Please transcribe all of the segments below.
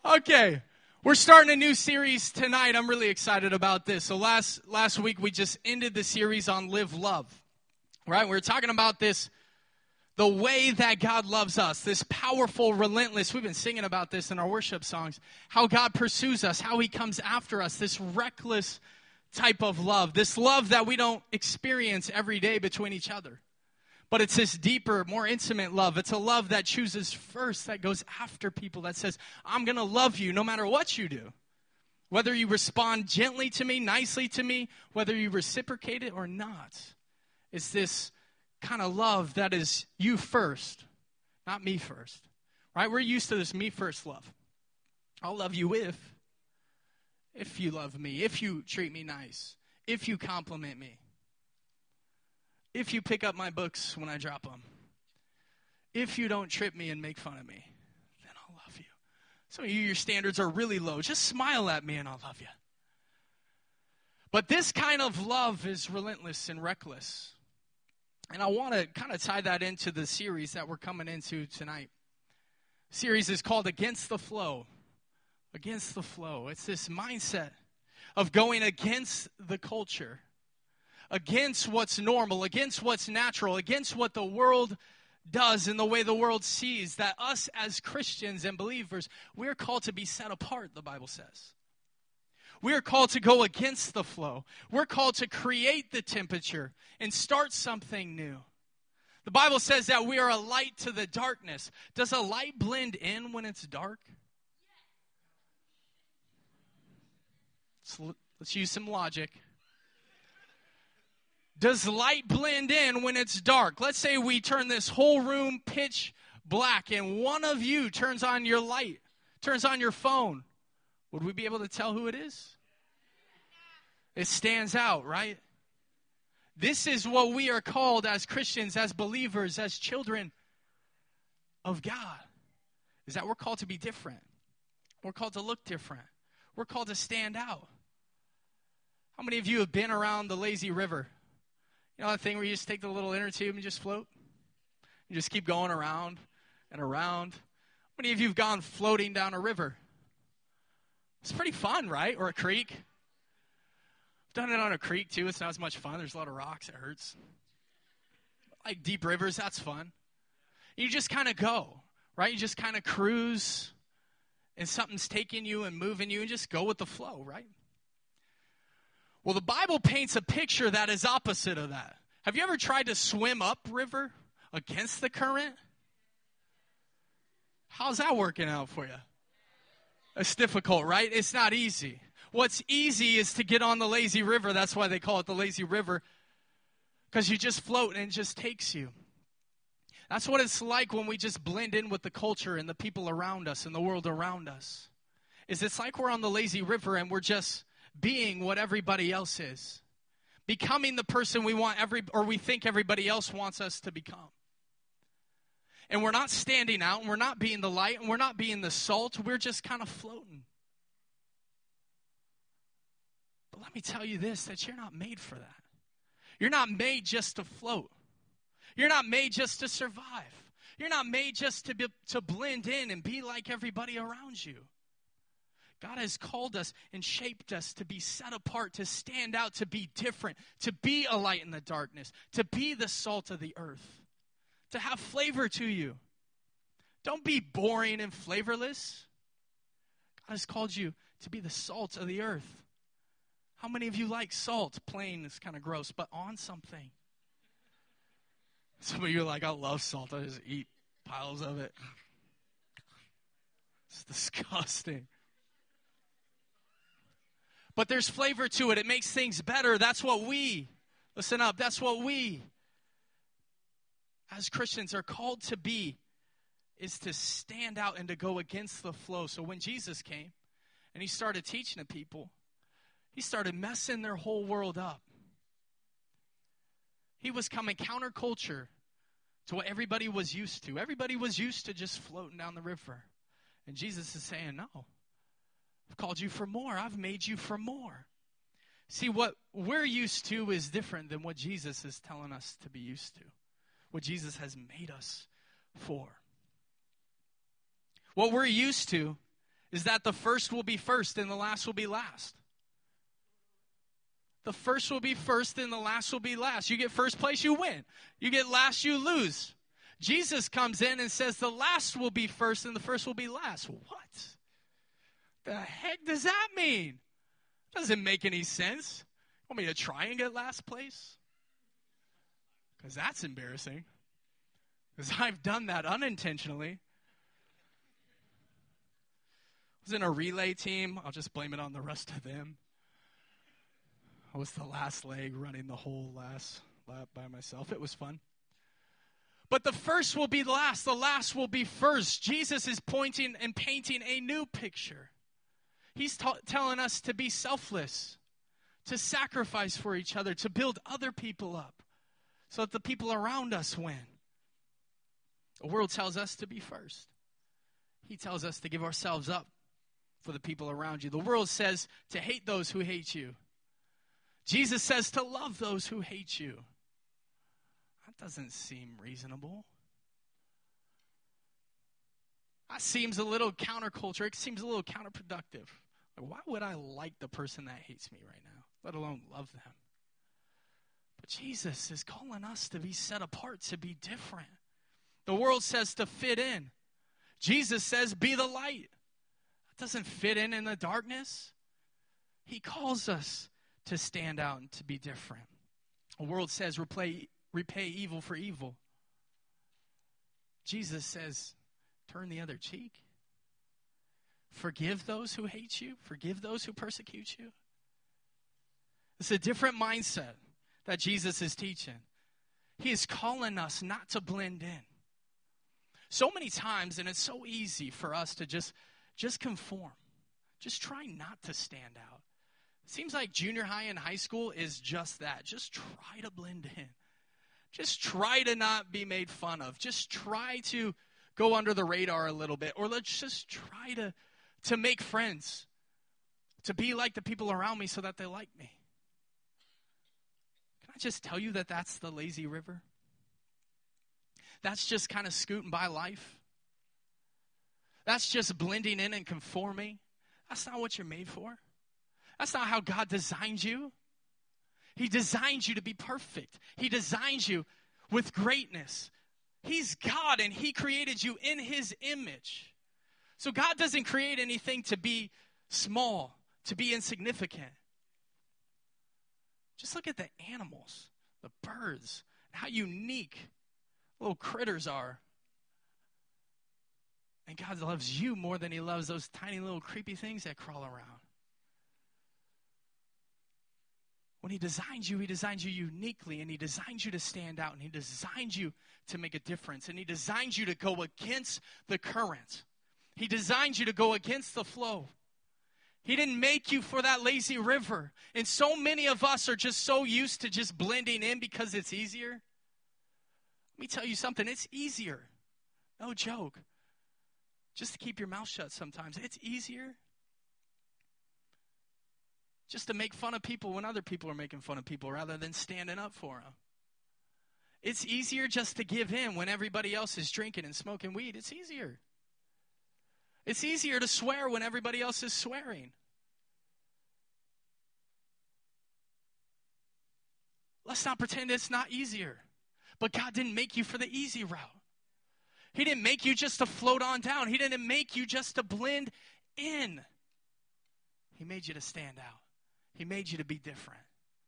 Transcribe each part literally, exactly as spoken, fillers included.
Okay, we're starting a new series tonight. I'm really excited about this. So last last week we just ended the series on Live Love, right? We were talking about this, the way that God loves us, this powerful, relentless. We've been singing about this in our worship songs, how God pursues us, how he comes after us, this reckless type of love, this love that we don't experience every day between each other. But it's this deeper, more intimate love. It's a love that chooses first, that goes after people, that says, I'm going to love you no matter what you do. Whether you respond gently to me, nicely to me, whether you reciprocate it or not. It's this kind of love that is you first, not me first. Right? We're used to this me first love. I'll love you if, if you love me, if you treat me nice, if you compliment me. If you pick up my books when I drop them, if you don't trip me and make fun of me, then I'll love you. Some of you, your standards are really low. Just smile at me and I'll love you. But this kind of love is relentless and reckless. And I want to kind of tie that into the series that we're coming into tonight. The series is called Against the Flow. Against the Flow. It's this mindset of going against the culture, against what's normal, against what's natural, against what the world does and the way the world sees, that us as Christians and believers, we're called to be set apart, the Bible says. We're called to go against the flow. We're called to create the temperature and start something new. The Bible says that we are a light to the darkness. Does a light blend in when it's dark? Let's, let's use some logic. Does light blend in when it's dark? Let's say we turn this whole room pitch black and one of you turns on your light, turns on your phone. Would we be able to tell who it is? It stands out, right? This is what we are called as Christians, as believers, as children of God. Is that we're called to be different. We're called to look different. We're called to stand out. How many of you have been around the lazy river? You know that thing where you just take the little inner tube and just float? You just keep going around and around. How many of you have gone floating down a river? It's pretty fun, right? Or a creek. I've done it on a creek, too. It's not as much fun. There's a lot of rocks. It hurts. Like deep rivers, that's fun. You just kind of go, right? You just kind of cruise, and something's taking you and moving you, and just go with the flow, right? Well, the Bible paints a picture that is opposite of that. Have you ever tried to swim upriver against the current? How's that working out for you? It's difficult, right? It's not easy. What's easy is to get on the lazy river. That's why they call it the lazy river, because you just float and it just takes you. That's what it's like when we just blend in with the culture and the people around us and the world around us. Is it's like we're on the lazy river and we're just being what everybody else is, becoming the person we want every or we think everybody else wants us to become. And we're not standing out, and we're not being the light, and we're not being the salt. We're just kind of floating. But let me tell you this, that you're not made for that. You're not made just to float. You're not made just to survive. You're not made just to be, to blend in and be like everybody around you. God has called us and shaped us to be set apart, to stand out, to be different, to be a light in the darkness, to be the salt of the earth, to have flavor to you. Don't be boring and flavorless. God has called you to be the salt of the earth. How many of you like salt? Plain is kind of gross, but on something. Some of you are like, I love salt. I just eat piles of it. It's disgusting. But there's flavor to it. It makes things better. That's what we, listen up, that's what we, as Christians, are called to be, is to stand out and to go against the flow. So when Jesus came and he started teaching the people, he started messing their whole world up. He was coming counterculture to what everybody was used to. Everybody was used to just floating down the river. And Jesus is saying, no. I've called you for more. I've made you for more. See, what we're used to is different than what Jesus is telling us to be used to. What Jesus has made us for. What we're used to is that the first will be first and the last will be last. The first will be first and the last will be last. You get first place, you win. You get last, you lose. Jesus comes in and says the last will be first and the first will be last. What the heck does that mean? Doesn't make any sense. Want me to try and get last place? Because that's embarrassing. Because I've done that unintentionally. I was in a relay team. I'll just blame it on the rest of them. I was the last leg running the whole last lap by myself. It was fun. But the first will be last. The last will be first. Jesus is pointing and painting a new picture. He's ta- telling us to be selfless, to sacrifice for each other, to build other people up so that the people around us win. The world tells us to be first. He tells us to give ourselves up for the people around you. The world says to hate those who hate you. Jesus says to love those who hate you. That doesn't seem reasonable. That seems a little counterculture. It seems a little counterproductive. Like, why would I like the person that hates me right now, let alone love them? But Jesus is calling us to be set apart, to be different. The world says to fit in. Jesus says, be the light. That doesn't fit in in the darkness. He calls us to stand out and to be different. The world says repay, repay evil for evil. Jesus says, turn the other cheek. Forgive those who hate you. Forgive those who persecute you. It's a different mindset that Jesus is teaching. He is calling us not to blend in. So many times, and it's so easy for us to just, just conform. Just try not to stand out. It seems like junior high and high school is just that. Just try to blend in. Just try to not be made fun of. Just try to go under the radar a little bit. Or let's just try to, to make friends. To be like the people around me so that they like me. Can I just tell you that that's the lazy river? That's just kind of scooting by life. That's just blending in and conforming. That's not what you're made for. That's not how God designed you. He designed you to be perfect. He designed you with greatness. He's God and He created you in His image. So God doesn't create anything to be small, to be insignificant. Just look at the animals, the birds, and how unique little critters are. And God loves you more than He loves those tiny little creepy things that crawl around. When He designed you, He designed you uniquely, and He designed you to stand out, and He designed you to make a difference, and He designed you to go against the current. He designed you to go against the flow. He didn't make you for that lazy river. And so many of us are just so used to just blending in because it's easier. Let me tell you something, it's easier. No joke. Just to keep your mouth shut sometimes. It's easier just to make fun of people when other people are making fun of people rather than standing up for them. It's easier just to give in when everybody else is drinking and smoking weed. It's easier. It's easier to swear when everybody else is swearing. Let's not pretend it's not easier. But God didn't make you for the easy route. He didn't make you just to float on down. He didn't make you just to blend in. He made you to stand out. He made you to be different.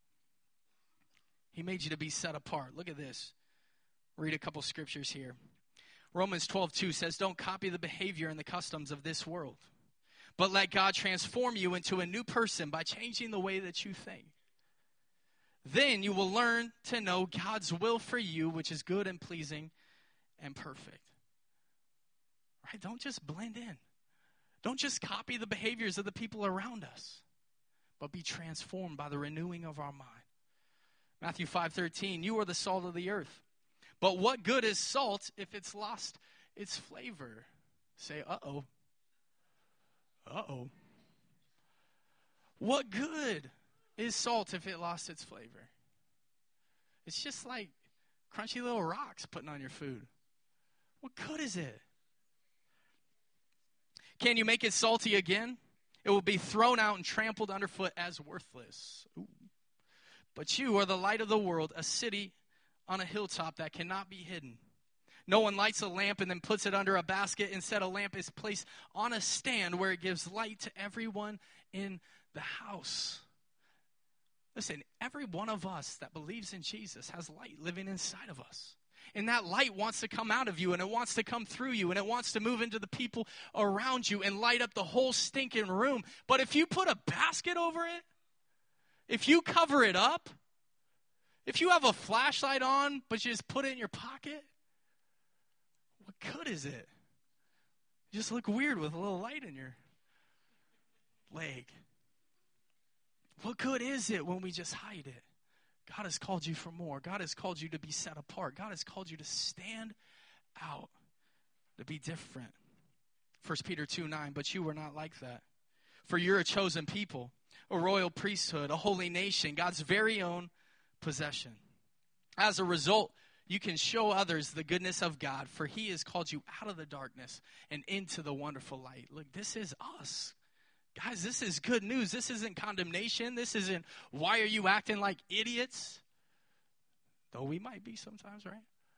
He made you to be set apart. Look at this. Read a couple scriptures here. Romans twelve two says, don't copy the behavior and the customs of this world, but let God transform you into a new person by changing the way that you think. Then you will learn to know God's will for you, which is good and pleasing and perfect. Right? Don't just blend in. Don't just copy the behaviors of the people around us, but be transformed by the renewing of our mind. Matthew five thirteen, you are the salt of the earth. But what good is salt if it's lost its flavor? Say, uh-oh. Uh-oh. What good is salt if it lost its flavor? It's just like crunchy little rocks putting on your food. What good is it? Can you make it salty again? It will be thrown out and trampled underfoot as worthless. Ooh. But you are the light of the world, a city on a hilltop that cannot be hidden. No one lights a lamp and then puts it under a basket. Instead, a lamp is placed on a stand where it gives light to everyone in the house. Listen, every one of us that believes in Jesus has light living inside of us. And that light wants to come out of you, and it wants to come through you, and it wants to move into the people around you and light up the whole stinking room. But if you put a basket over it, if you cover it up, if you have a flashlight on, but you just put it in your pocket, what good is it? You just look weird with a little light in your leg. What good is it when we just hide it? God has called you for more. God has called you to be set apart. God has called you to stand out, to be different. First Peter two nine, but you were not like that. For you're a chosen people, a royal priesthood, a holy nation, God's very own possession. As a result, you can show others the goodness of God, for he has called you out of the darkness and into the wonderful light. Look, this is us. Guys, this is good news. This isn't condemnation. This isn't, why are you acting like idiots? Though we might be sometimes, right?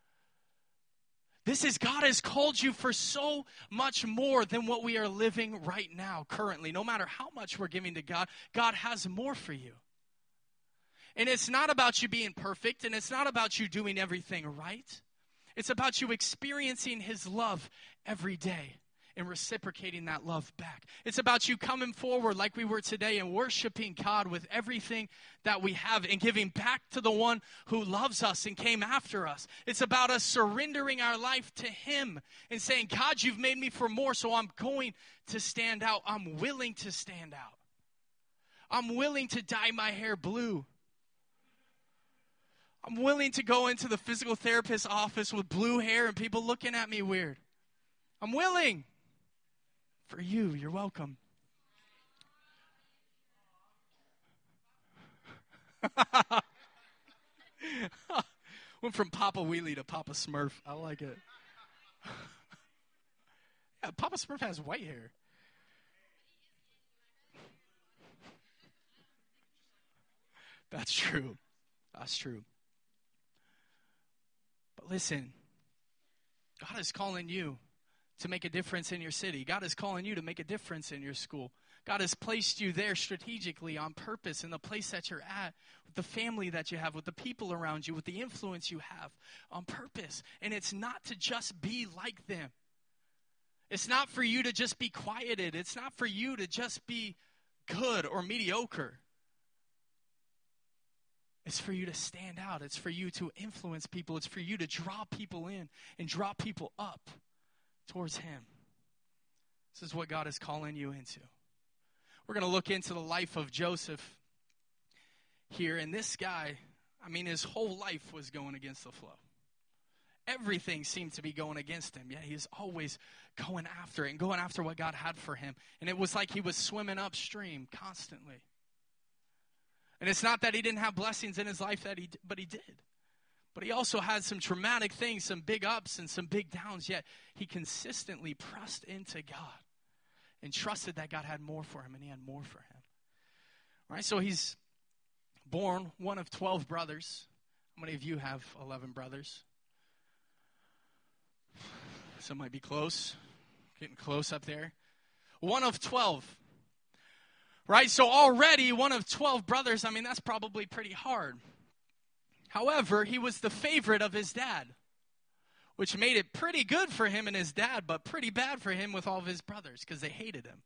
This is, God has called you for so much more than what we are living right now, currently. No matter how much we're giving to God, God has more for you. And it's not about you being perfect, and it's not about you doing everything right. It's about you experiencing his love every day and reciprocating that love back. It's about you coming forward like we were today and worshiping God with everything that we have and giving back to the one who loves us and came after us. It's about us surrendering our life to him and saying, God, you've made me for more, so I'm going to stand out. I'm willing to stand out. I'm willing to dye my hair blue. I'm willing to go into the physical therapist's office with blue hair and people looking at me weird. I'm willing. For you, you're welcome. Went from Papa Wheelie to Papa Smurf. I like it. Yeah, Papa Smurf has white hair. That's true. That's true. But listen, God is calling you to make a difference in your city. God is calling you to make a difference in your school. God has placed you there strategically on purpose in the place that you're at, with the family that you have, with the people around you, with the influence you have on purpose. And it's not to just be like them. It's not for you to just be quieted. It's not for you to just be good or mediocre. It's for you to stand out. It's for you to influence people. It's for you to draw people in and draw people up towards him. This is what God is calling you into. We're going to look into the life of Joseph here. And this guy, I mean, his whole life was going against the flow. Everything seemed to be going against him, yet he's always going after it and going after what God had for him. And it was like he was swimming upstream constantly. And it's not that he didn't have blessings in his life, that he, but he did. But he also had some traumatic things, some big ups and some big downs, yet he consistently pressed into God and trusted that God had more for him, and he had more for him. All right, so he's born one of twelve brothers. How many of you have eleven brothers? Some might be close, getting close up there. One of twelve. Right, so already one of twelve brothers, I mean, that's probably pretty hard. However, he was the favorite of his dad, which made it pretty good for him and his dad, but pretty bad for him with all of his brothers because they hated him.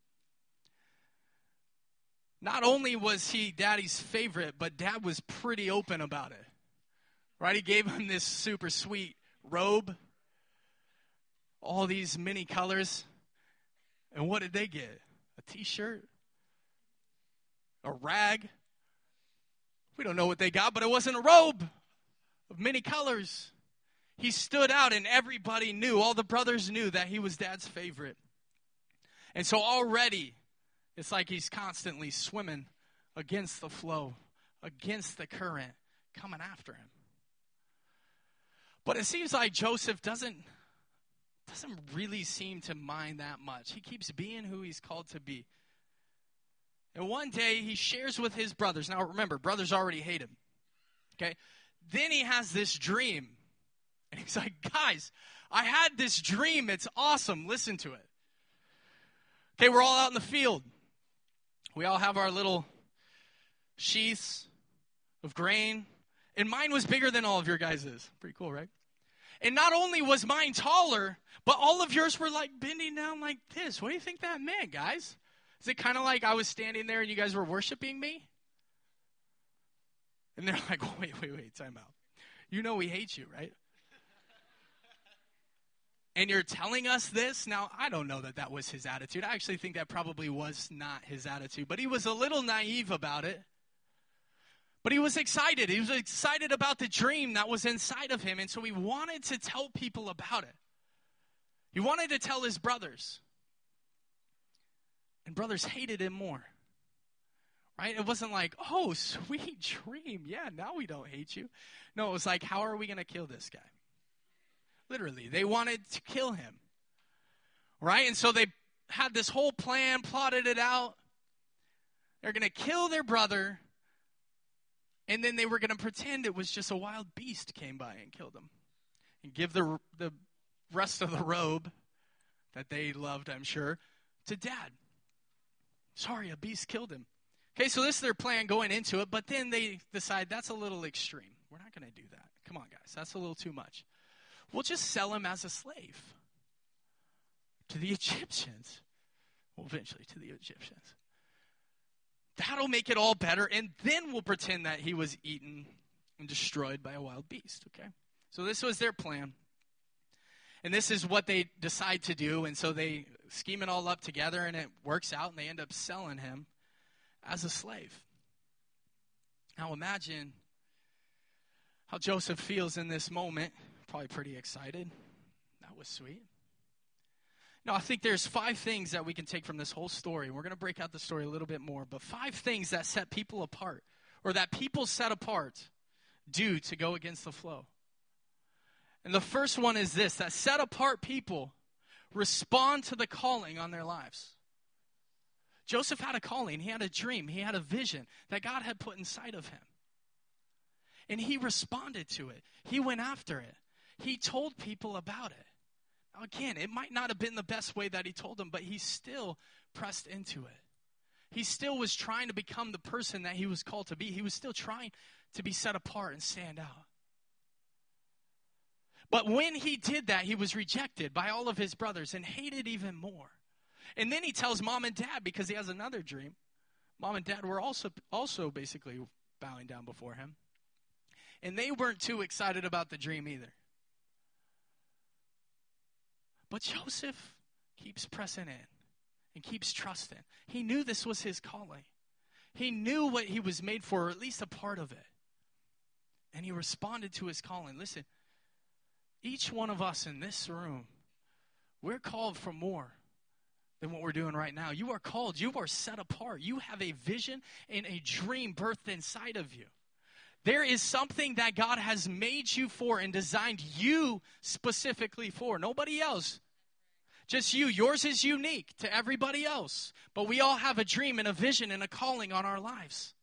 Not only was he daddy's favorite, but dad was pretty open about it. Right, he gave him this super sweet robe, all these many colors, and what did they get? A t-shirt? A rag? We don't know what they got, but it wasn't a robe of many colors. He stood out and everybody knew, all the brothers knew that he was dad's favorite. And so already, it's like he's constantly swimming against the flow, against the current, coming after him. But it seems like Joseph doesn't, doesn't really seem to mind that much. He keeps being who he's called to be. And one day he shares with his brothers. Now remember, brothers already hate him. Okay? Then he has this dream. And he's like, guys, I had this dream. It's awesome. Listen to it. Okay, we're all out in the field. We all have our little sheaths of grain. And mine was bigger than all of your guys's. Pretty cool, right? And not only was mine taller, but all of yours were like bending down like this. What do you think that meant, guys? Is it kind of like I was standing there and you guys were worshiping me? And they're like, wait, wait, wait, time out. You know we hate you, right? And you're telling us this? Now, I don't know that that was his attitude. I actually think that probably was not his attitude. But he was a little naive about it. But he was excited. He was excited about the dream that was inside of him. And so he wanted to tell people about it. He wanted to tell his brothers. And brothers hated him more. Right? It wasn't like, oh, sweet dream. Yeah, now we don't hate you. No, it was like, how are we going to kill this guy? Literally, they wanted to kill him. Right? And so they had this whole plan, plotted it out. They're going to kill their brother. And then they were going to pretend it was just a wild beast came by and killed him. And give the, the rest of the robe that they loved, I'm sure, to Dad. Sorry, a beast killed him. Okay, so this is their plan going into it, but then they decide that's a little extreme. We're not going to do that. Come on, guys, that's a little too much. We'll just sell him as a slave to the Egyptians. Well, eventually to the Egyptians. That'll make it all better, and then we'll pretend that he was eaten and destroyed by a wild beast, okay? So this was their plan. And this is what they decide to do, and so they scheme it all up together, and it works out, and they end up selling him as a slave. Now imagine how Joseph feels in this moment. Probably pretty excited. That was sweet. Now, I think there's five things that we can take from this whole story. We're going to break out the story a little bit more, but five things that set people apart, or that people set apart do to go against the flow. And the first one is this, that set apart people respond to the calling on their lives. Joseph had a calling. He had a dream. He had a vision that God had put inside of him. And he responded to it. He went after it. He told people about it. Now, again, it might not have been the best way that he told them, but he still pressed into it. He still was trying to become the person that he was called to be. He was still trying to be set apart and stand out. But when he did that, he was rejected by all of his brothers and hated even more. And then he tells mom and dad, because he has another dream. Mom and dad were also, also basically bowing down before him. And they weren't too excited about the dream either. But Joseph keeps pressing in and keeps trusting. He knew this was his calling. He knew what he was made for, or at least a part of it. And he responded to his calling. Listen, each one of us in this room, we're called for more than what we're doing right now. You are called. You are set apart. You have a vision and a dream birthed inside of you. There is something that God has made you for and designed you specifically for. Nobody else. Just you. Yours is unique to everybody else. But we all have a dream and a vision and a calling on our lives.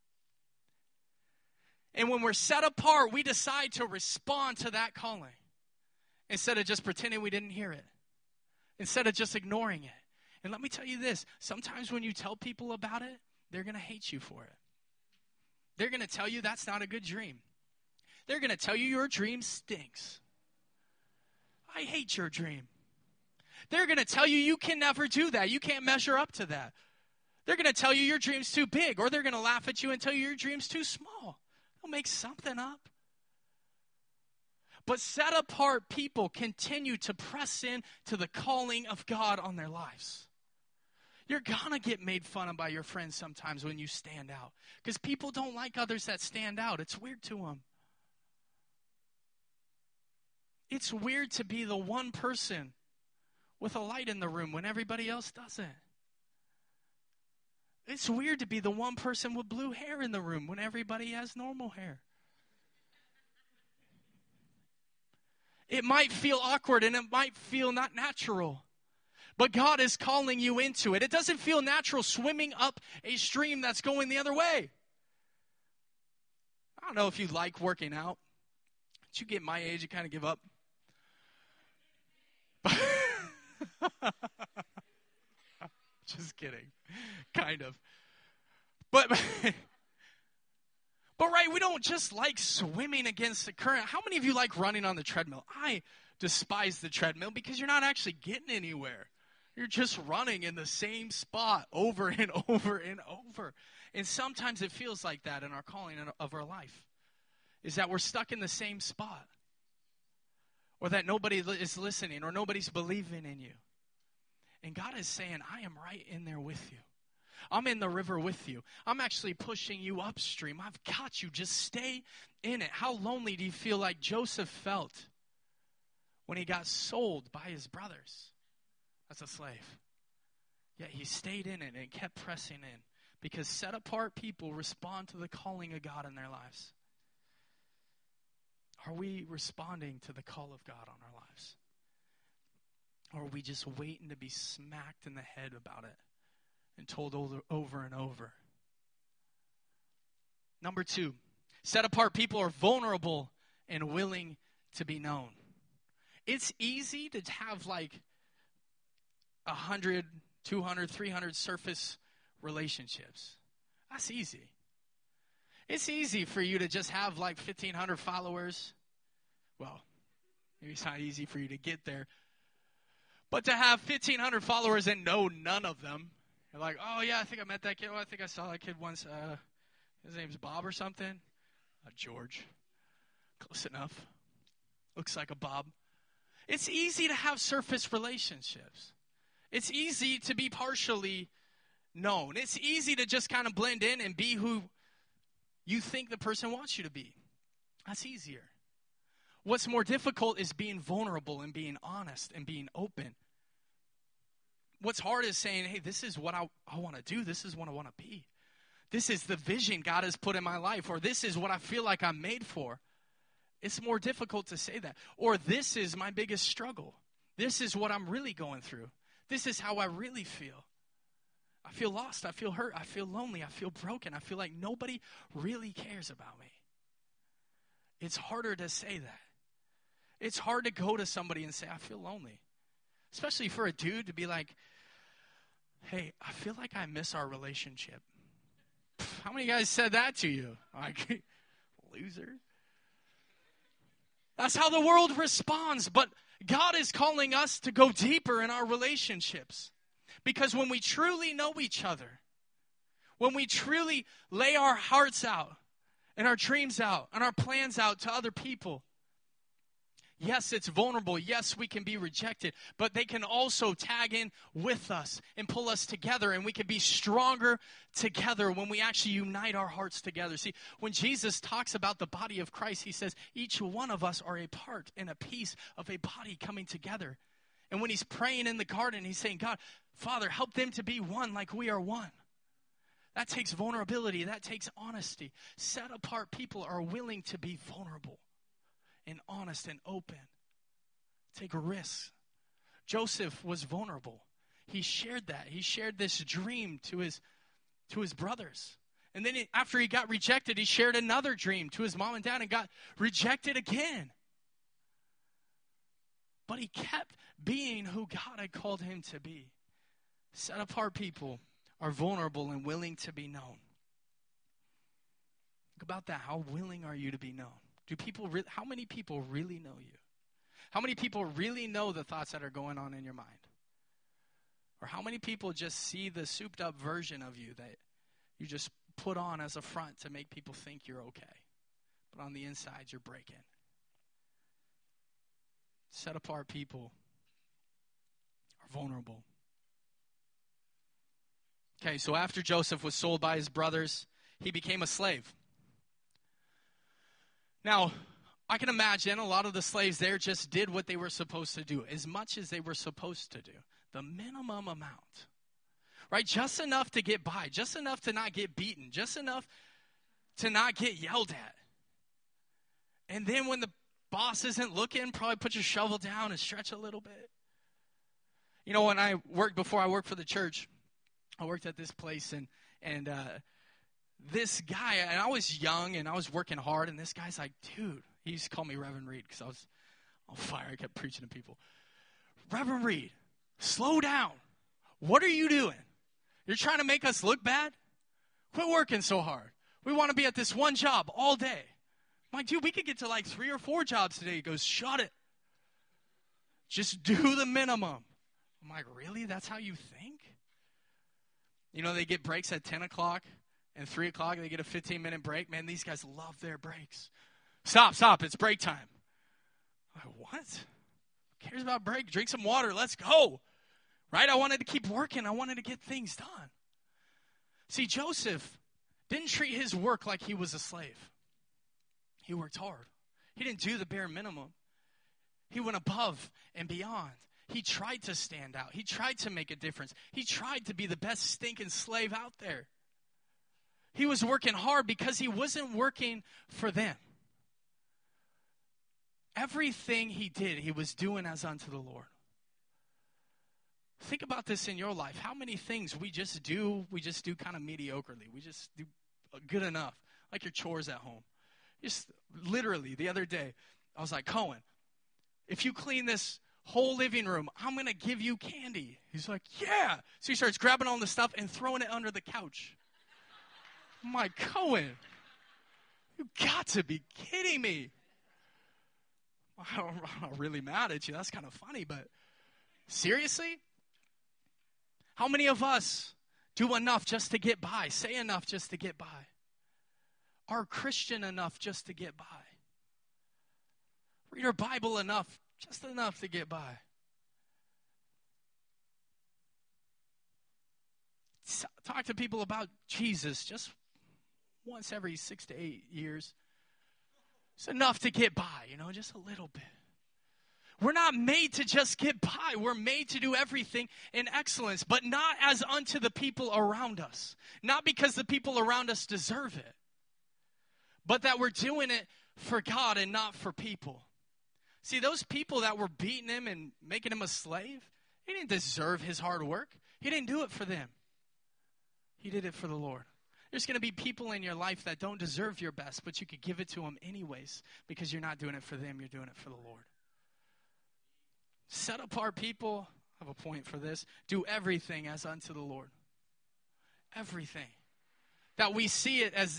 And when we're set apart, we decide to respond to that calling. Instead of just pretending we didn't hear it. Instead of just ignoring it. And let me tell you this. Sometimes when you tell people about it, they're going to hate you for it. They're going to tell you that's not a good dream. They're going to tell you your dream stinks. I hate your dream. They're going to tell you you can never do that. You can't measure up to that. They're going to tell you your dream's too big, or they're going to laugh at you and tell you your dream's too small. They'll make something up. But set apart people continue to press in to the calling of God on their lives. You're going to get made fun of by your friends sometimes when you stand out. Because people don't like others that stand out. It's weird to them. It's weird to be the one person with a light in the room when everybody else doesn't. It's weird to be the one person with blue hair in the room when everybody has normal hair. It might feel awkward and it might feel not natural. But God is calling you into it. It doesn't feel natural swimming up a stream that's going the other way. I don't know if you like working out. Once you get my age, you kind of give up. Just kidding. Kind of. But, but right, we don't just like swimming against the current. How many of you like running on the treadmill? I despise the treadmill because you're not actually getting anywhere. You're just running in the same spot over and over and over. And sometimes it feels like that in our calling of our life, is that we're stuck in the same spot, or that nobody is listening, or nobody's believing in you. And God is saying, I am right in there with you. I'm in the river with you. I'm actually pushing you upstream. I've got you. Just stay in it. How lonely do you feel like Joseph felt when he got sold by his brothers as a slave? Yet he stayed in it and kept pressing in, because set-apart people respond to the calling of God in their lives. Are we responding to the call of God on our lives? Or are we just waiting to be smacked in the head about it and told over, over and over? Number two, set-apart people are vulnerable and willing to be known. It's easy to have like one hundred, two hundred, three hundred surface relationships. That's easy. It's easy for you to just have like fifteen hundred followers. Well, maybe it's not easy for you to get there. But to have fifteen hundred followers and know none of them. You're like, oh, yeah, I think I met that kid. Oh, I think I saw that kid once. Uh, his name's Bob or something. Uh, George. Close enough. Looks like a Bob. It's easy to have surface relationships. It's easy to be partially known. It's easy to just kind of blend in and be who you think the person wants you to be. That's easier. What's more difficult is being vulnerable and being honest and being open. What's hard is saying, hey, this is what I, I want to do. This is what I want to be. This is the vision God has put in my life, or this is what I feel like I'm made for. It's more difficult to say that. Or this is my biggest struggle. This is what I'm really going through. This is how I really feel. I feel lost. I feel hurt. I feel lonely. I feel broken. I feel like nobody really cares about me. It's harder to say that. It's hard to go to somebody and say, I feel lonely. Especially for a dude to be like, hey, I feel like I miss our relationship. How many guys said that to you? Like, loser. That's how the world responds. But God is calling us to go deeper in our relationships. Because when we truly know each other, when we truly lay our hearts out and our dreams out and our plans out to other people, yes, it's vulnerable. Yes, we can be rejected, but they can also tag in with us and pull us together, and we can be stronger together when we actually unite our hearts together. See, when Jesus talks about the body of Christ, he says each one of us are a part and a piece of a body coming together. And when he's praying in the garden, he's saying, God, Father, help them to be one like we are one. That takes vulnerability. That takes honesty. Set apart people are willing to be vulnerable and honest and open. Take risks. Joseph was vulnerable. He shared that. He shared this dream to his, to his brothers. And then he, after he got rejected, he shared another dream to his mom and dad and got rejected again. But he kept being who God had called him to be. Set apart people are vulnerable and willing to be known. Think about that. How willing are you to be known? Do people? Re- how many people really know you? How many people really know the thoughts that are going on in your mind? Or how many people just see the souped up version of you that you just put on as a front to make people think you're okay, but on the inside you're breaking? Set apart people are vulnerable. Okay, so after Joseph was sold by his brothers, he became a slave. Now, I can imagine a lot of the slaves there just did what they were supposed to do, as much as they were supposed to do. The minimum amount, right? Just enough to get by, just enough to not get beaten, just enough to not get yelled at. And then when the boss isn't looking, probably put your shovel down and stretch a little bit. You know, when I worked, before I worked for the church, I worked at this place, and and uh, this guy, and I was young, and I was working hard, and this guy's like, dude, he used to call me Reverend Reed because I was on fire. I kept preaching to people. Reverend Reed, slow down. What are you doing? You're trying to make us look bad? Quit working so hard. We want to be at this one job all day. I'm like, dude, we could get to like three or four jobs today. He goes, shut it. Just do the minimum. I'm like, really? That's how you think? You know, they get breaks at ten o'clock and three o'clock. They get a fifteen-minute break. Man, these guys love their breaks. Stop, stop. It's break time. I'm like, what? Who cares about break? Drink some water. Let's go. Right? I wanted to keep working. I wanted to get things done. See, Joseph didn't treat his work like he was a slave. He worked hard. He didn't do the bare minimum. He went above and beyond. He tried to stand out. He tried to make a difference. He tried to be the best stinking slave out there. He was working hard because he wasn't working for them. Everything he did, he was doing as unto the Lord. Think about this in your life. How many things we just do, we just do kind of mediocrely. We just do good enough, like your chores at home. Just literally the other day, I was like, Cohen, if you clean this whole living room, I'm going to give you candy. He's like, yeah. So he starts grabbing all the stuff and throwing it under the couch. I'm like, Cohen, you got to be kidding me. I'm not really mad at you. That's kind of funny, but seriously? How many of us do enough just to get by, say enough just to get by, are Christian enough just to get by, read our Bible enough, just enough to get by? Talk to people about Jesus just once every six to eight years. It's enough to get by, you know, just a little bit. We're not made to just get by. We're made to do everything in excellence, but not as unto the people around us. Not because the people around us deserve it, but that we're doing it for God and not for people. See, those people that were beating him and making him a slave, he didn't deserve his hard work. He didn't do it for them. He did it for the Lord. There's going to be people in your life that don't deserve your best, but you could give it to them anyways because you're not doing it for them, you're doing it for the Lord. Set apart people, I have a point for this, do everything as unto the Lord. Everything. That we see it as,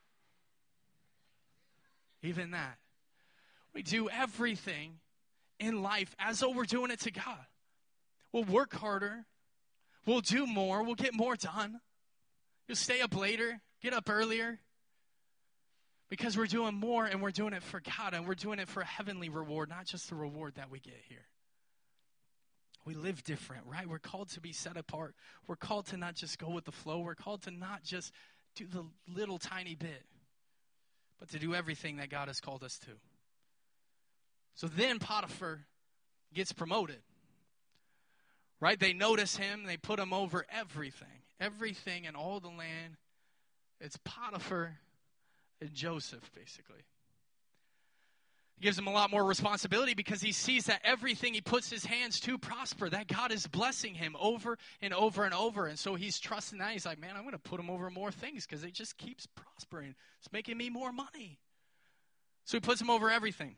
even that. We do everything in life as though we're doing it to God. We'll work harder. We'll do more. We'll get more done. You'll stay up later, get up earlier. Because we're doing more and we're doing it for God and we're doing it for a heavenly reward, not just the reward that we get here. We live different, right? We're called to be set apart. We're called to not just go with the flow. We're called to not just do the little tiny bit, but to do everything that God has called us to. So then Potiphar gets promoted, right? They notice him. They put him over everything. Everything in all the land. It's Potiphar and Joseph, basically. He gives him a lot more responsibility because he sees that everything he puts his hands to prosper, that God is blessing him over and over and over. And so he's trusting that. He's like, man, I'm going to put him over more things because it just keeps prospering. It's making me more money. So he puts him over everything.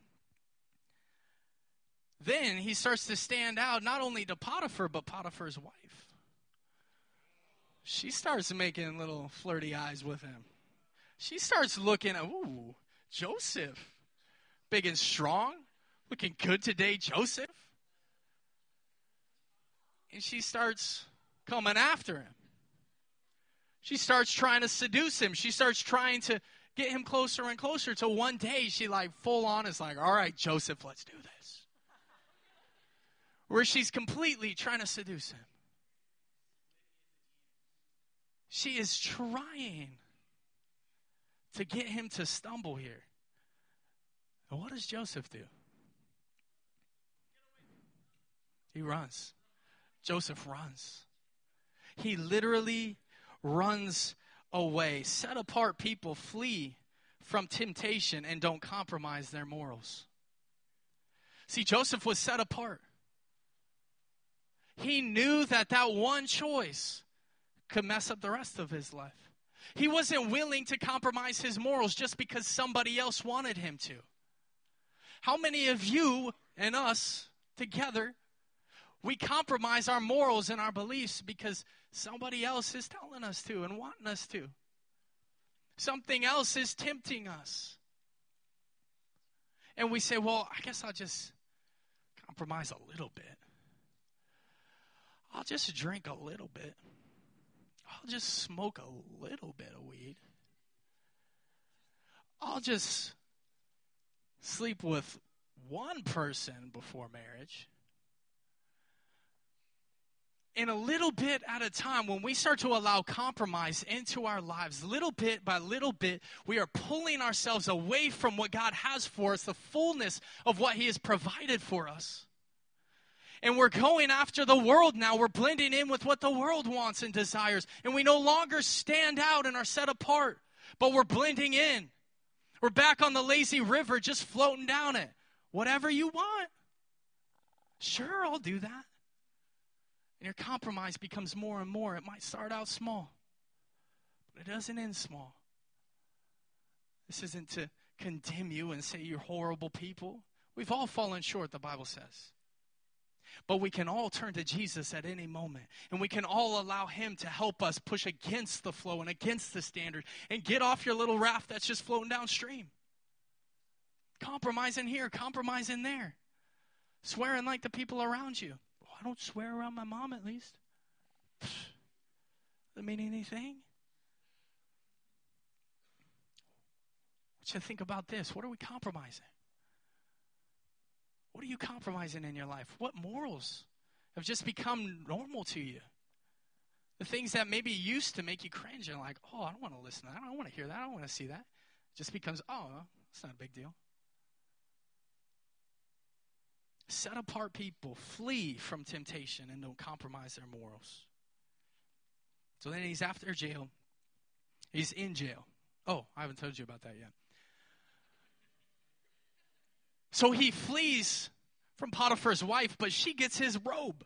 Then he starts to stand out not only to Potiphar, but Potiphar's wife. She starts making little flirty eyes with him. She starts looking at, ooh, Joseph. Big and strong. Looking good today, Joseph. And she starts coming after him. She starts trying to seduce him. She starts trying to get him closer and closer till one day she like full on is like, all right, Joseph, let's do this. Where she's completely trying to seduce him. She is trying to get him to stumble here. And what does Joseph do? He runs. Joseph runs. He literally runs away. Set-apart people flee from temptation and don't compromise their morals. See, Joseph was set apart. He knew that that one choice could mess up the rest of his life. He wasn't willing to compromise his morals just because somebody else wanted him to. How many of you and us together, we compromise our morals and our beliefs because somebody else is telling us to and wanting us to? Something else is tempting us. And we say, well, I guess I'll just compromise a little bit. I'll just drink a little bit. I'll just smoke a little bit of weed. I'll just sleep with one person before marriage. And a little bit at a time, when we start to allow compromise into our lives, little bit by little bit, we are pulling ourselves away from what God has for us, the fullness of what He has provided for us. And we're going after the world now. We're blending in with what the world wants and desires. And we no longer stand out and are set apart, but we're blending in. We're back on the lazy river, just floating down it. Whatever you want. Sure, I'll do that. And your compromise becomes more and more. It might start out small, but it doesn't end small. This isn't to condemn you and say you're horrible people. We've all fallen short, the Bible says. But we can all turn to Jesus at any moment. And we can all allow Him to help us push against the flow and against the standard. And get off your little raft that's just floating downstream. Compromising here, compromising there. Swearing like the people around you. Well, I don't swear around my mom at least. Doesn't mean anything. What you think about this? What are we compromising? What are you compromising in your life? What morals have just become normal to you? The things that maybe used to make you cringe and like, oh, I don't want to listen to that. I don't want to hear that. I don't want to see that. It just becomes, oh, it's not a big deal. Set apart people flee from temptation and don't compromise their morals. So then he's after jail. He's in jail. Oh, I haven't told you about that yet. So he flees from Potiphar's wife, but she gets his robe.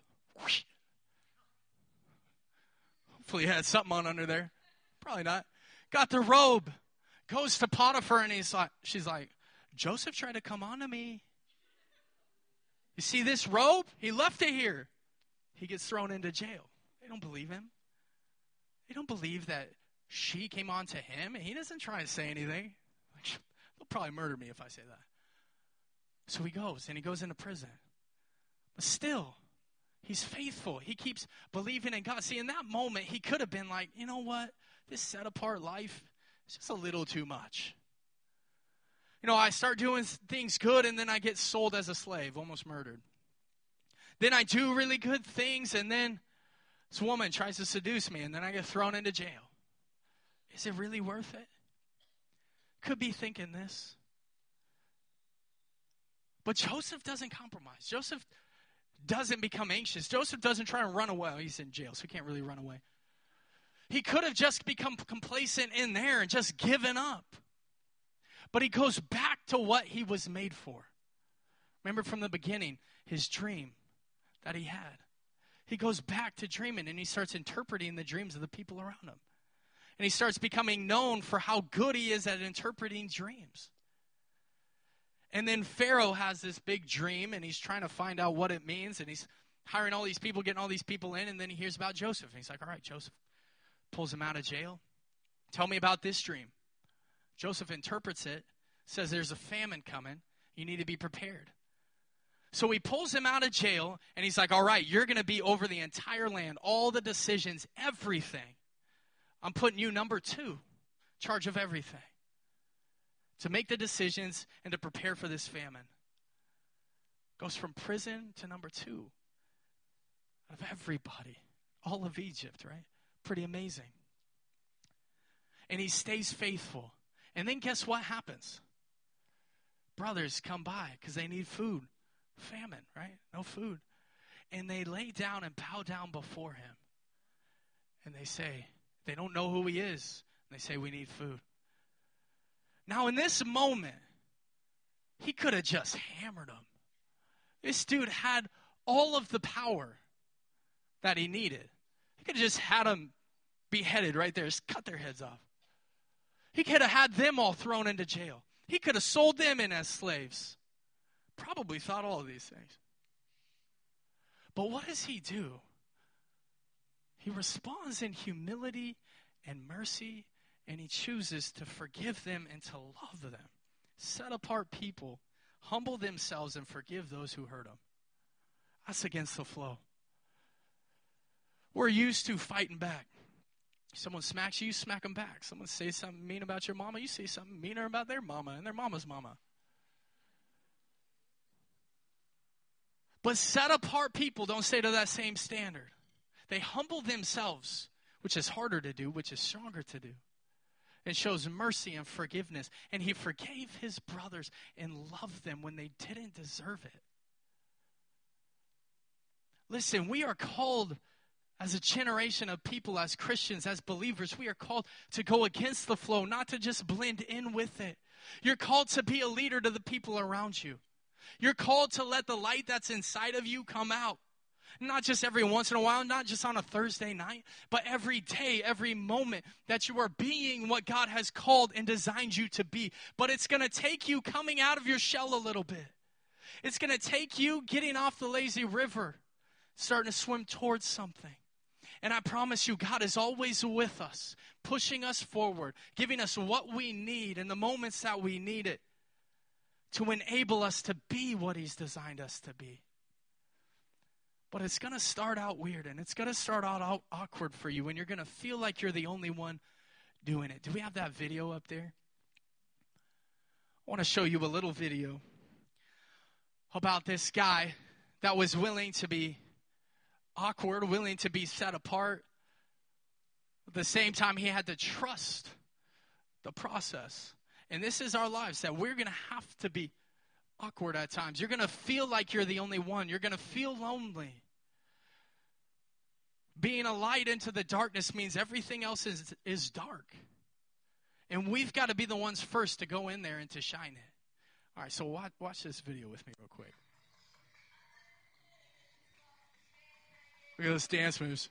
Hopefully he had something on under there. Probably not. Got the robe. Goes to Potiphar, and he's like, she's like, Joseph tried to come on to me. You see this robe? He left it here. He gets thrown into jail. They don't believe him. They don't believe that she came on to him, and he doesn't try to say anything. They'll probably murder me if I say that. So he goes, and he goes into prison. But still, he's faithful. He keeps believing in God. See, in that moment, he could have been like, you know what? This set-apart life is just a little too much. You know, I start doing things good, and then I get sold as a slave, almost murdered. Then I do really good things, and then this woman tries to seduce me, and then I get thrown into jail. Is it really worth it? Could be thinking this. But Joseph doesn't compromise. Joseph doesn't become anxious. Joseph doesn't try and run away. Well, he's in jail, so he can't really run away. He could have just become complacent in there and just given up. But he goes back to what he was made for. Remember from the beginning, his dream that he had. He goes back to dreaming, and he starts interpreting the dreams of the people around him. And he starts becoming known for how good he is at interpreting dreams. And then Pharaoh has this big dream, and he's trying to find out what it means, and he's hiring all these people, getting all these people in, and then he hears about Joseph. And he's like, all right, Joseph. Pulls him out of jail. Tell me about this dream. Joseph interprets it, says there's a famine coming. You need to be prepared. So he pulls him out of jail, and he's like, all right, you're going to be over the entire land, all the decisions, everything. I'm putting you number two, charge of everything. To make the decisions and to prepare for this famine. Goes from prison to number two. Of everybody. All of Egypt, right? Pretty amazing. And he stays faithful. And then guess what happens? Brothers come by because they need food. Famine, right? No food. And they lay down and bow down before him. And they say, they don't know who he is. And they say, we need food. Now in this moment, he could have just hammered them. This dude had all of the power that he needed. He could have just had them beheaded right there, just cut their heads off. He could have had them all thrown into jail. He could have sold them in as slaves. Probably thought all of these things. But what does he do? He responds in humility and mercy, and he chooses to forgive them and to love them. Set apart people, humble themselves, and forgive those who hurt them. That's against the flow. We're used to fighting back. Someone smacks you, you smack them back. Someone says something mean about your mama, you say something meaner about their mama and their mama's mama. But set apart people don't stay to that same standard. They humble themselves, which is harder to do, which is stronger to do. It shows mercy and forgiveness. And he forgave his brothers and loved them when they didn't deserve it. Listen, we are called as a generation of people, as Christians, as believers, we are called to go against the flow, not to just blend in with it. You're called to be a leader to the people around you. You're called to let the light that's inside of you come out. Not just every once in a while, not just on a Thursday night, but every day, every moment that you are being what God has called and designed you to be. But it's going to take you coming out of your shell a little bit. It's going to take you getting off the lazy river, starting to swim towards something. And I promise you, God is always with us, pushing us forward, giving us what we need in the moments that we need it to enable us to be what he's designed us to be. But it's going to start out weird, and it's going to start out awkward for you, and you're going to feel like you're the only one doing it. Do we have that video up there? I want to show you a little video about this guy that was willing to be awkward, willing to be set apart. At the same time, he had to trust the process. And this is our lives, that we're going to have to be awkward at times. You're going to feel like you're the only one. You're going to feel lonely. Being a light into the darkness means everything else is, is dark. And we've got to be the ones first to go in there and to shine it. All right, so watch, watch this video with me real quick. Look at those dance moves.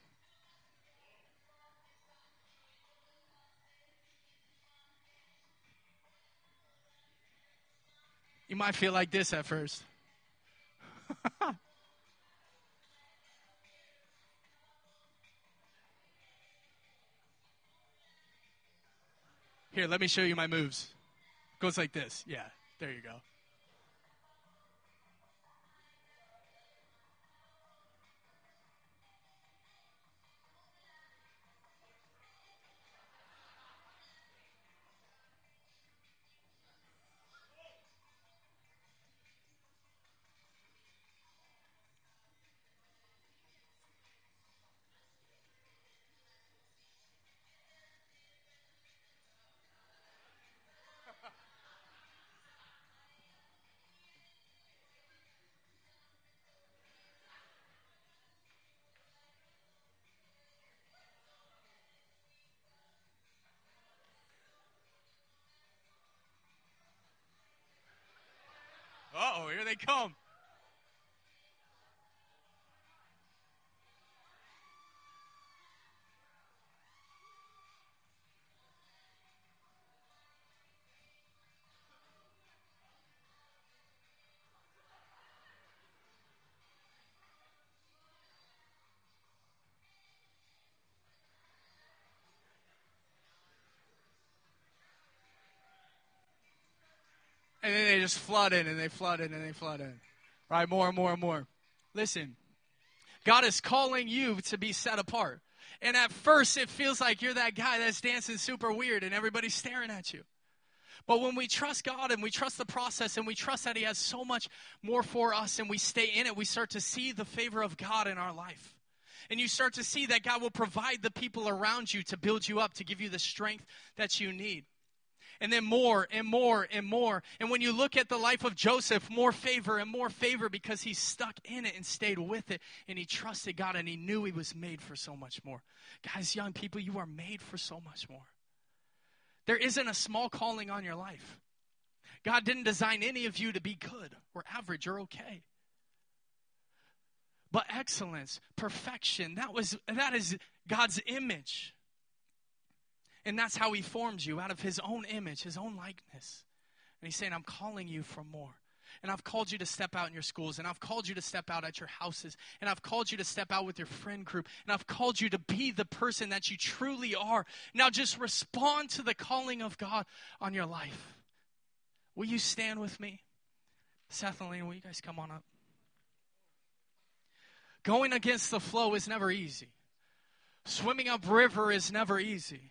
You might feel like this at first. Here, let me show you my moves. It goes like this. Yeah, there you go. Uh-oh, here they come. And then they just flood in, and they flood in, and they flood in. Right, more and more and more. Listen, God is calling you to be set apart. And at first, it feels like you're that guy that's dancing super weird, and everybody's staring at you. But when we trust God, and we trust the process, and we trust that he has so much more for us, and we stay in it, we start to see the favor of God in our life. And you start to see that God will provide the people around you to build you up, to give you the strength that you need. And then more and more and more. And when you look at the life of Joseph, more favor and more favor because he stuck in it and stayed with it. And he trusted God and he knew he was made for so much more. Guys, young people, you are made for so much more. There isn't a small calling on your life. God didn't design any of you to be good or average or okay. but excellence, perfection. That was that is God's image. And that's how he formed you, out of his own image, his own likeness. And he's saying, I'm calling you for more. And I've called you to step out in your schools. And I've called you to step out at your houses. And I've called you to step out with your friend group. And I've called you to be the person that you truly are. Now just respond to the calling of God on your life. Will you stand with me? Seth and Lena, will you guys come on up? Going against the flow is never easy. Swimming upriver is never easy.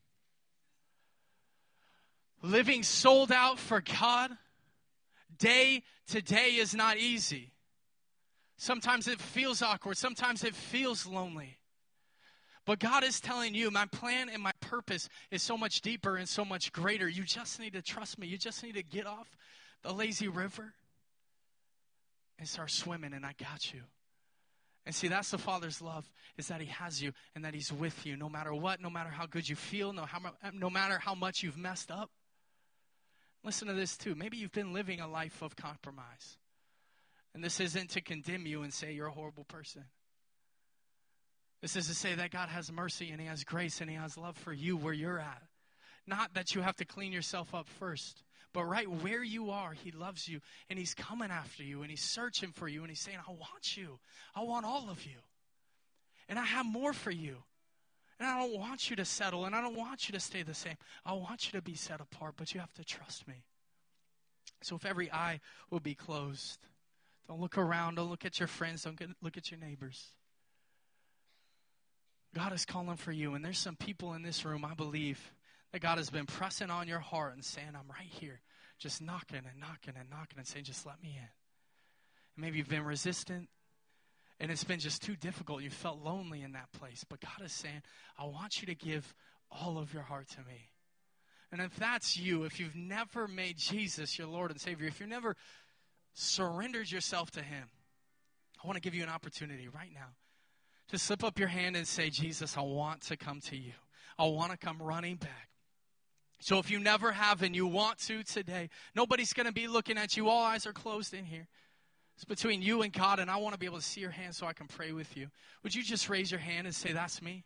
Living sold out for God day to day is not easy. Sometimes it feels awkward. Sometimes it feels lonely. But God is telling you, my plan and my purpose is so much deeper and so much greater. You just need to trust me. You just need to get off the lazy river and start swimming, and I got you. And see, that's the Father's love, is that he has you and that he's with you no matter what, no matter how good you feel, no, how, no matter how much you've messed up. Listen to this too. Maybe you've been living a life of compromise. And this isn't to condemn you and say you're a horrible person. This is to say that God has mercy and he has grace and he has love for you where you're at. Not that you have to clean yourself up first, but right where you are, he loves you and he's coming after you and he's searching for you and he's saying, I want you. I want all of you. And I have more for you. And I don't want you to settle, and I don't want you to stay the same. I want you to be set apart, but you have to trust me. So if every eye will be closed, don't look around, don't look at your friends, don't get, look at your neighbors. God is calling for you, and there's some people in this room, I believe, that God has been pressing on your heart and saying, I'm right here, just knocking and knocking and knocking and saying, just let me in. And maybe you've been resistant. And it's been just too difficult. You felt lonely in that place. But God is saying, I want you to give all of your heart to me. And if that's you, if you've never made Jesus your Lord and Savior, if you've never surrendered yourself to him, I want to give you an opportunity right now to slip up your hand and say, Jesus, I want to come to you. I want to come running back. So if you never have and you want to today, nobody's going to be looking at you. All eyes are closed in here. It's between you and God, and I want to be able to see your hand so I can pray with you. Would you just raise your hand and say, that's me?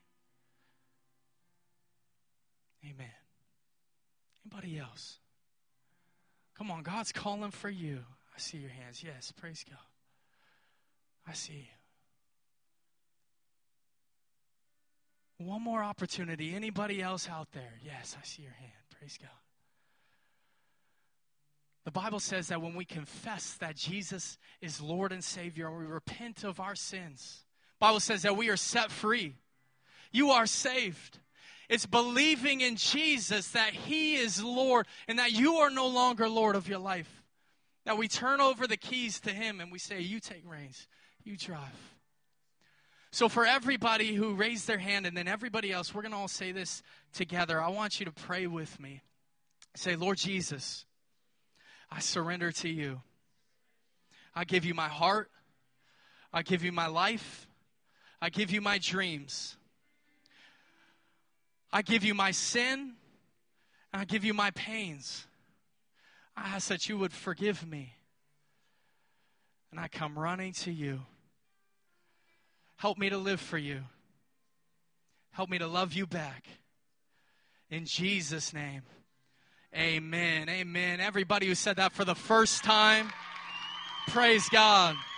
Amen. Anybody else? Come on, God's calling for you. I see your hands. Yes, praise God. I see you. One more opportunity. Anybody else out there? Yes, I see your hand. Praise God. The Bible says that when we confess that Jesus is Lord and Savior and we repent of our sins, the Bible says that we are set free. You are saved. It's believing in Jesus that he is Lord and that you are no longer Lord of your life. That we turn over the keys to him and we say, you take reins, you drive. So for everybody who raised their hand and then everybody else, we're going to all say this together. I want you to pray with me. Say, Lord Jesus, I surrender to you. I give you my heart. I give you my life. I give you my dreams. I give you my sin. And I give you my pains. I ask that you would forgive me. And I come running to you. Help me to live for you. Help me to love you back. In Jesus' name. Amen. Amen. Everybody who said that for the first time, praise God.